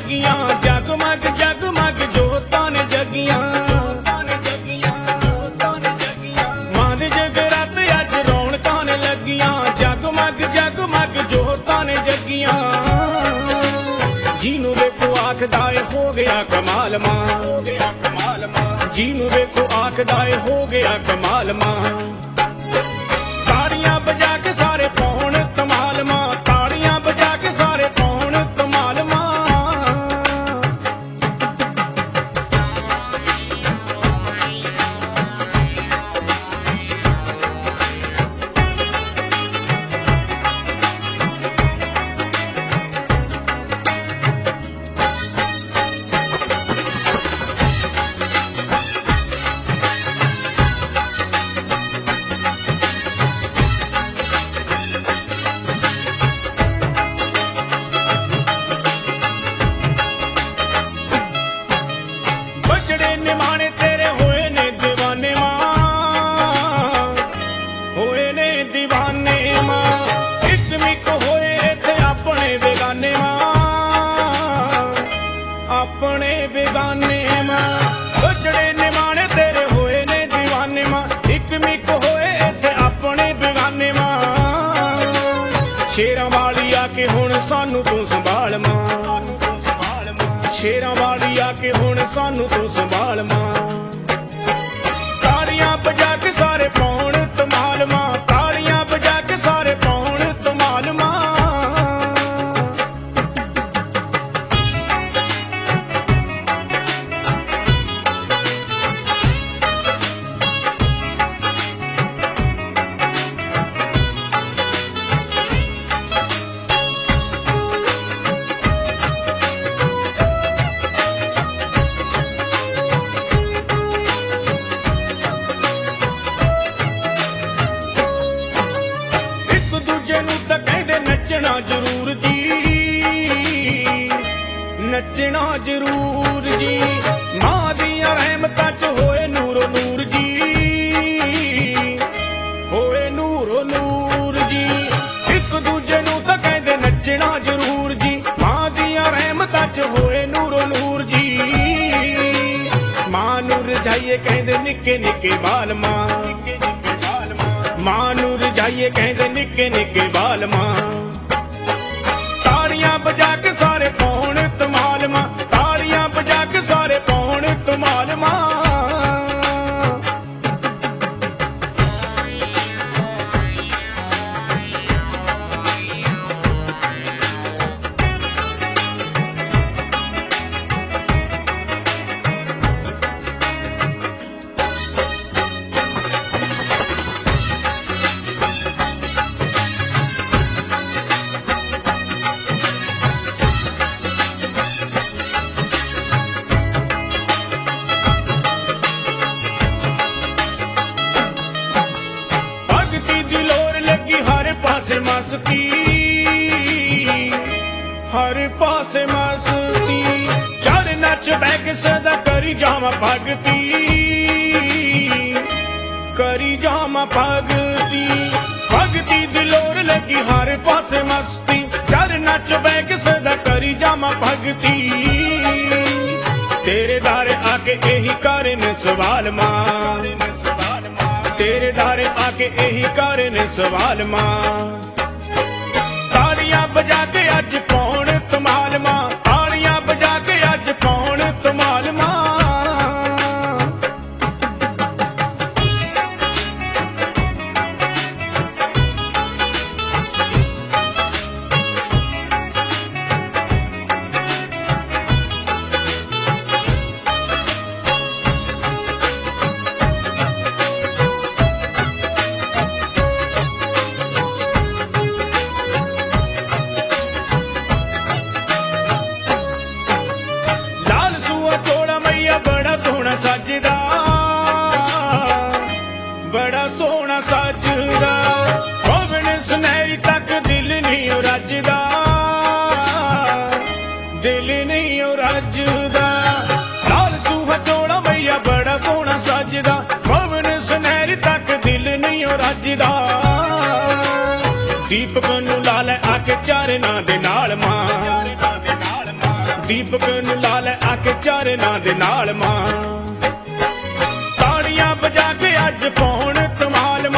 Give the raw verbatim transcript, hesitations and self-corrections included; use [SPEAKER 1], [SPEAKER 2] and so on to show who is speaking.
[SPEAKER 1] जगियां जगमग जगमग जोतां ने जगियां मां दे जगराते अज रौनकां ने लगियां जगमग जगमग जोतां ने जगियां जीनू वेखो आखदा ए हो गया कमाल मां जीनू वेखो आखदा ए हो गया कमाल मां ताड़ियां बजा के सारे पौन धमाल मां ताड़ियां बजा के सारे पौन धमाल मां अपने बेगाने मां बचड़े निमाने तेरे होए ने दीवाने मां इक मिक होए इत्थे अपने बेगाने मां शेरां वाली आके हुण सानू तू संभाल मां शेरां वाली आके हुण सानू तू संभाल मां ताड़ियां बजा के सारे पौन धमाल मां ताड़ियां बजा के सारे पौन धमाल मां नचना जरूर जी नचना जरूर जी मां दियां रहमतां च होए नूरो नूर जी होए नूरो नूर जी एक दूजे नूं तां कहंदे नचना जरूर जी मां दियां रहमतां च होए नूरो नूर जी मां नूं रजाइए कहंदे निक्के निक्के बाल मां मां नूं रजाइए कहंदे निक्के निक्के बाल मां ताड़ियां बजा के सारे पौन धमाल मां ताड़ियां बजा के सारे पौन धमाल मां मस्ती हर पासे मस्ती चढ़ नच बैग सदा करी जावा भगती करी जावा भगती भगती दिलोर लगी हर पासे मस्ती चढ़ नच बैग सदा करी जावा भगती तेरे दारे आके यही करन सवाल मां तेरे दारे आके यही करन सवाल मां ताड़ियां बजा के अज कौन धमाल मां ताड़ियां बजा के अज कौन धमाल मां सजदा बड़ा सोहना सजदा पवन सुनहरी तक दिल नहीं रजदा दिल नहीं रजदा लाल सूहा चोड़ा मैया बड़ा सोहना सजदा पवन सुनहरी तक दिल नहीं रजदा दीपक नूं ला लै आके चारना दे नाल मां ਦੀਪਕ ਨੂੰ ਲਾ ਲੈ ਆ ਕੇ ਚਾਰਨਾਂ ਦੇ ਨਾਲ ਮਾਂ ਤਾੜੀਆਂ ਵਜਾ ਕੇ ਅੱਜ ਪਾਉਣ ਧਮਾਲ